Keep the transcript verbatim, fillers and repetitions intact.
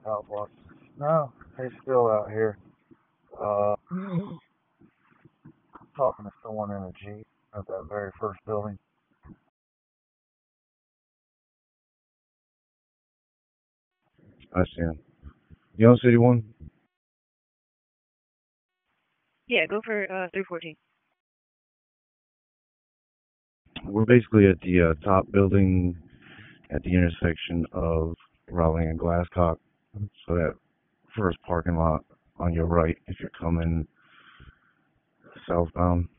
Outlook. No, he's still out here. Uh, talking to someone in a Jeep at that very first building. I see him. You on City One? Yeah, go for uh three fourteen. We're basically at the uh, top building at the intersection of Raleigh and Glasscock. So that first parking lot on your right if you're coming southbound.